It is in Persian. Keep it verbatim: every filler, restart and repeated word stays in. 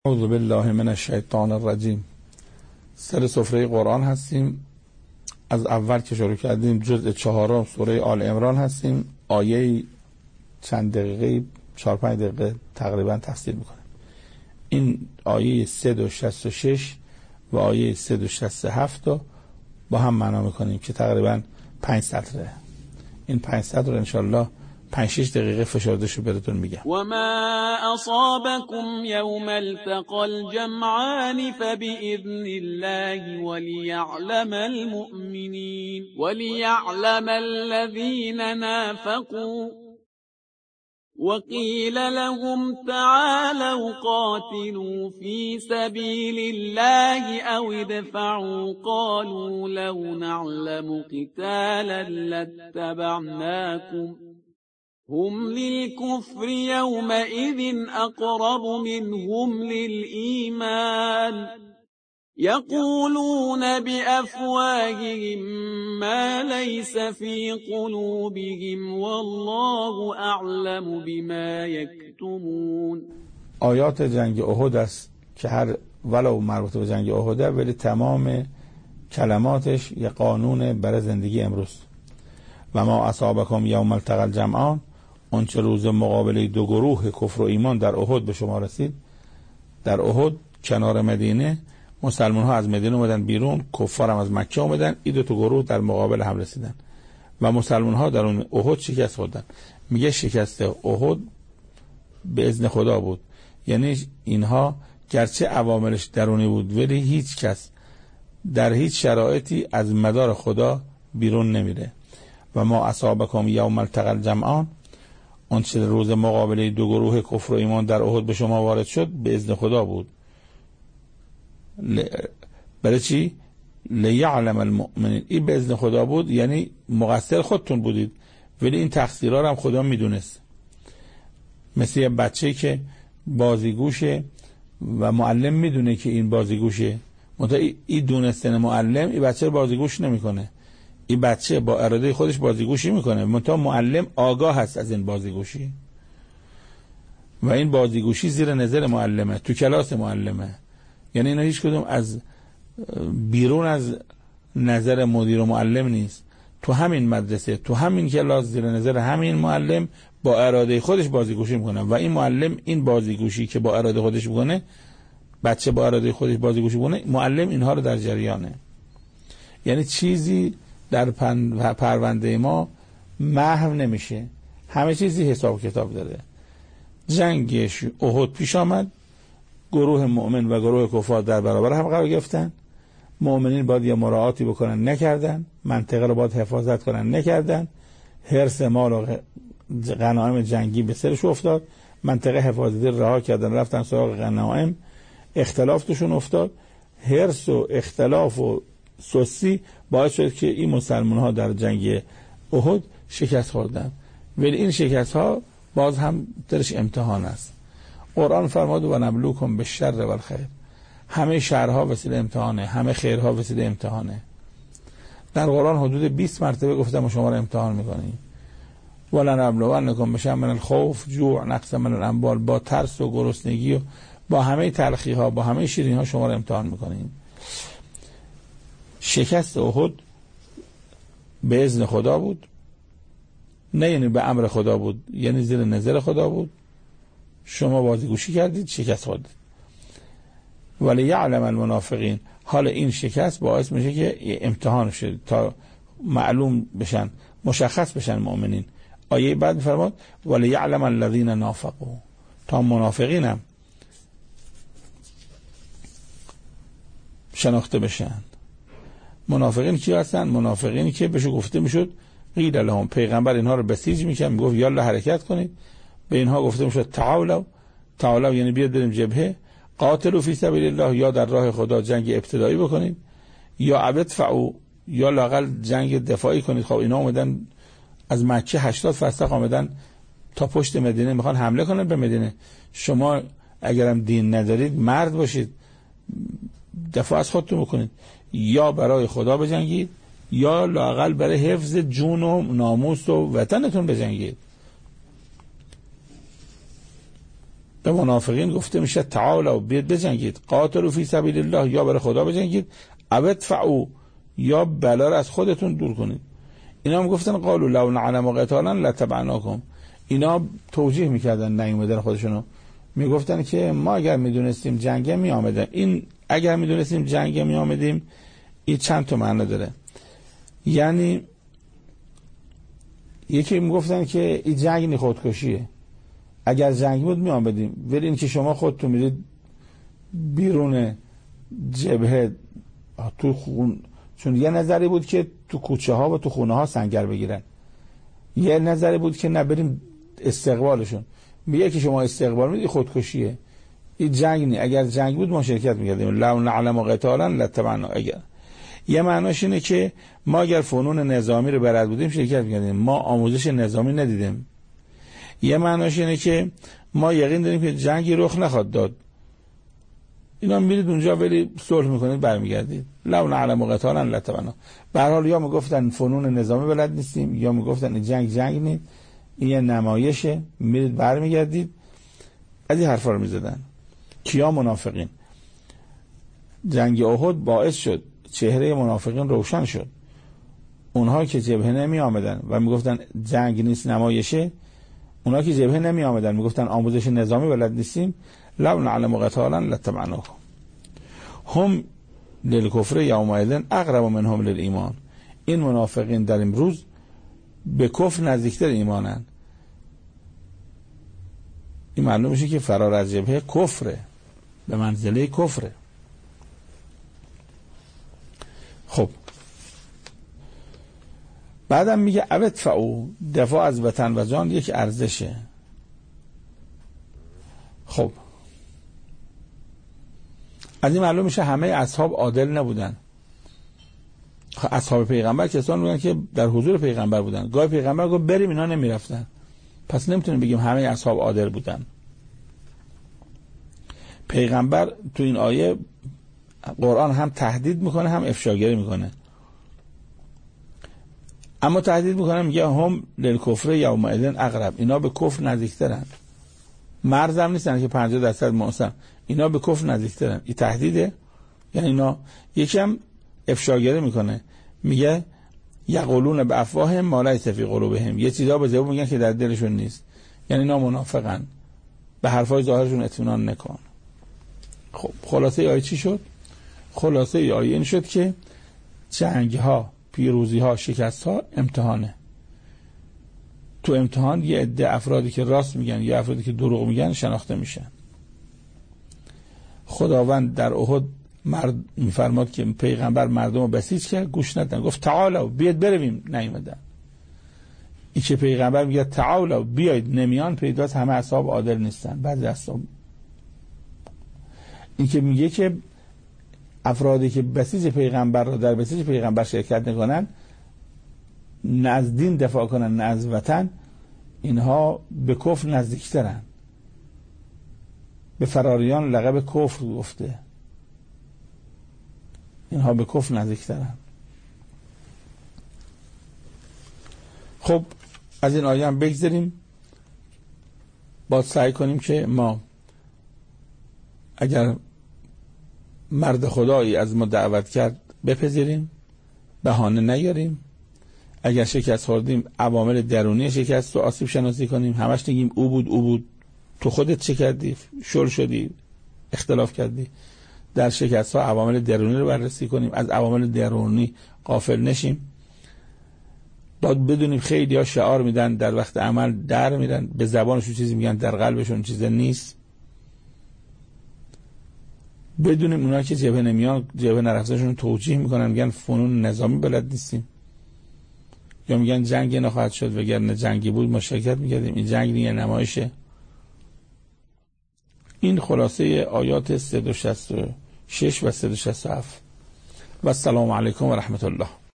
اعوذ بالله من الشیطان الرجیم. سر سفره قرآن هستیم. از اول که شروع کردیم جزء چهارم سوره آل عمران هستیم. آیه چند دقیقه چهار پنج دقیقه تقریبا تفسیر میکنیم. این آیه صد و شصت و شش و آیه صد و شصت و هفت رو با هم معنا میکنیم که تقریبا پنج سطره. این پنج سطر رو انشالله پنج شش دقیقه فشردهشو براتون میگم. و ما اصابكم یوم التقى الجمعان فبإذن الله وليعلم المؤمنین وليعلم الذين نافقوا وقيل لهم تعالوا قاتلوا في سبيل الله أو ادفعوا قالوا لو نعلم قتالا لاتبعناكم هم للكفر يومئذ أقرب منهم للإيمان يقولون بأفواههم ما ليس في قلوبهم والله أعلم بما يكتمون. آیات جنگ احد است که هر ولو مربوط به جنگ احد ولی تمام کلماتش یه قانون برای زندگی امروز. و ما اصابکم یوم التقى الجمعان، اون چه روز مقابله دو گروه کفر و ایمان در احد به شما رسید. در احد کنار مدینه مسلمان ها از مدینه اومدن بیرون، کفار هم از مکه اومدن، این دو تا گروه در مقابل هم رسیدن و مسلمان ها در اون احد شکست خوردن. میگه شکست احد به اذن خدا بود، یعنی اینها گرچه عواملش درونی بود ولی هیچ کس در هیچ شرایطی از مدار خدا بیرون نمیره. و ما اصابکم یوم التقى الجمعان، اون چه روز مقابله دو گروه کفر و ایمان در احد به شما وارد شد به اذن خدا بود. ل... برای چی؟ لیعلم المؤمنین، این به اذن خدا بود، یعنی مقصر خودتون بودید ولی این تقصیرها هم خدا میدونست. مثل یه بچه که بازیگوشه و معلم میدونه که این بازیگوشه، منتها این دونستن معلم این بچه رو بازیگوش نمیکنه. این بچه با اراده خودش بازیگوشی میکنه، منتها معلم آگاه هست از این بازیگوشی و این بازیگوشی زیر نظر معلمه، تو کلاس معلمه. یعنی اینا هیچ کدوم از بیرون از نظر مدیر و معلم نیست، تو همین مدرسه تو همین کلاس زیر نظر همین معلم با اراده خودش بازیگوشی میکنه و این معلم این بازیگوشی که با اراده خودش میکنه، بچه با اراده خودش بازیگوشی میکنه، معلم اینها رو در جریانه. یعنی چیزی در پرونده ما محو نمیشه، همه چیزی حساب کتاب داره. جنگ احد پیش آمد، گروه مؤمن و گروه کفار در برابر هم قرار گرفتن. مؤمنین باید یه مراعاتی بکنن، نکردن. منطقه رو باید حفاظت کنن، نکردن. حرص مال و غنایم جنگی به سرش افتاد، منطقه حفاظتی رها کردن، رفتن سراغ غنایم، اختلاف توشون افتاد. حرص و اختلاف و سستی باعث شد که این مسلمان ها در جنگ احد شکست خوردن، ولی این شکست ها باز هم درش امتحان است. قرآن فرمود و نبلوکم بالشر و الخیر، همه شرها وسیله امتحانه، همه خیرها وسیله امتحانه. در قرآن حدود بیست مرتبه گفتم شما رو امتحان میکنیم. ولنبلونکم بشیء من الخوف جوع نقص من الاموال، با ترس و گرسنگی و با همه تلخی ها با همه شیرین ها شما رو امتحان میکنیم. شکست احد به اذن خدا بود، نه یعنی به امر خدا بود، یعنی زیر نظر خدا بود. شما بازیگوشی کردید، شکست خوردید. ولی یعلم المنافقین، حال این شکست باعث میشه که امتحان شد تا معلوم بشن، مشخص بشن مؤمنین. آیه بعد میفرماد ولی یعلم الذین نافقوا، تا منافقین هم شناخته بشن. منافقین کی هستن؟ منافقینی که بهش گفته میشد قیل لهم، پیغمبر اینها رو بسیج میکرد، میگفت یالا حرکت کنید. به اینها گفته میشد تعالوا، تعالوا یعنی بیاد بریم جبهه. قاتلوا فی سبیل الله، یا در راه خدا جنگ ابتدایی بکنید، یا ادفعوا، یا لاقل جنگ دفاعی کنید. خب اینا اومدن از مکه هشتاد فرسخ آمدن تا پشت مدینه، میخوان حمله کنن به مدینه. شما اگرم دین ندارید مرد باشید، دفاع از خودتون بکنید، یا برای خدا بجنگید یا لاقل برای حفظ جون و ناموس و وطنتون بجنگید. به منافقین گفته میشه تعالوا بیاد بجنگید، قاتلوا فی سبیل الله، یا برای خدا بجنگید، او ادفعوا، یا بلا را از خودتون دور کنید. اینا هم گفتن قالوا لو نعلم قتالا لتبعناکم، اینا توجیه میکردن نیومدن خودشونو، میگفتن که ما اگر میدونستیم جنگ می آمدیم. این اگر میدونستیم جنگ می آمدیم این چند تا معنی داره. یعنی یکی میگفتن که این جنگ نی خودکشیه، اگر جنگ بود می آمدیم، ولی این که شما خودتون میرید بیرون جبهه تو خون، چون یه نظری بود که تو کوچه ها و تو خونه ها سنگر بگیرن، یه نظری بود که نه بریم استقبالشون. میگه که شما استقبال میدید خودکشیه، این جنگ نی، اگر جنگ بود ما شرکت میکردیم. لو نعلم قتالا لتبعنا. اگر یه معناش اینه که ما اگر فنون نظامی رو بلد بودیم شرکت میکردیم، ما آموزش نظامی ندیدیم. یه معناش اینه که ما یقین داریم که جنگی رخ نخواد داد، اینا میرید اونجا ولی صلح میکنید برمیگردید. لو نعلم قتالا لتبعنا. به هر حال یا میگفتن فنون نظامی بلد نیستیم، یا میگفتن این جنگ جنگ نیست، این یه نمایشه، میرید برمیگردید. از این حرفا رو میزدن. کیا؟ منافقین. جنگ احد باعث شد چهره منافقین روشن شد. اونها که جبهه نمی آمدن و میگفتن جنگ نیست نمایشه، اونها که جبهه نمی آمدن میگفتن آموزش نظامی بلد نیستیم، لو نعلم قتالا لتبعناکم. هم للکفر یومئذ اقرب منهم للایمان. این منافقین در امروز به کفر نزدیکتر ایمانن. این معلوم میشه که فرار از جبهه کفره، به منزله کفره. خب بعدم میگه او ادفعوا، دفاع از وطن و جان یک ارزشه. خب از این معلوم میشه همه اصحاب عادل نبودن. اصحاب پیغمبر کسان بودن که در حضور پیغمبر بودن، گاهی پیغمبر گفت بریم اینا نمیرفتن، پس نمیتونیم بگیم همه اصحاب عادل بودن. پیغمبر تو این آیه قرآن هم تهدید میکنه هم افشاگری میکنه. اما تهدید میکنه میگه هم للکفر یومئذ اقرب، اینا به کفر نزدیکترن. مرز هم نیستن که پنجاه درصد محسن، اینا به کفر نزدیکترن. این تهدیده. یعنی اینا یکم افشاگری میکنه، میگه یقولون به افواههم ما لیس فی قلوبهم، یه چیزا به زبون میگن که در دلشون نیست. یعنی اینا منافقن، به حرفای ظاهرشون اطمینان نکن. خب خلاصه آیه چی شد؟ خلاصه آیه این شد که جنگ ها، پیروزی ها، شکست ها امتحانه. تو امتحان یه عده افرادی که راست میگن یا افرادی که دروغ میگن شناخته میشن. خداوند در احد مرد میفرماد که پیغمبر مردم رو بسیج کرد، گوش ندادن، گفت تعالوا بیاید برویم، نیومدن. این که پیغمبر میگه تعالوا بیاید نمیان، پیداست همه اصحاب عادل نیستن. بعضی اصحاب این که میگه که افرادی که بسیج پیغمبر رو در بسیج پیغمبر شرکت نکنن، نه از دین دفاع کنن نه از وطن، اینها به کفر نزدیکترن. به فراریان لقب کفر گفته، اینها به کفر نزدیکترن. خب از این آیه هم بگذاریم، باید سعی کنیم که ما اگر مرد خدایی از ما دعوت کرد بپذیریم، بهانه نیاریم. اگر شکست خوردیم عوامل درونی شکست رو آسیب شناسی کنیم، همش نگیم او بود او بود. تو خودت چه کردی؟ شل شدی، اختلاف کردی. در شکست ها عوامل درونی رو بررسی کنیم، از عوامل درونی غافل نشیم. باید بدونیم خیلی ها شعار میدن، در وقت عمل در میرن، به زبانشون چیزی میگن، در قلبشون چیزی نیست. بدونیم اونا که جبهه نمیان، جبهه نرفتنشون توجیه میکنن، میگن فنون نظامی بلد نیستیم، یا میگن جنگ نخواهد شد، وگرنه جنگی بود ما شرکت میکردیم، این جنگ نیه نمایشه. این خلاصه آیات صد و شصت و شش و صد و شصت و هفت. و السلام علیکم و رحمت الله.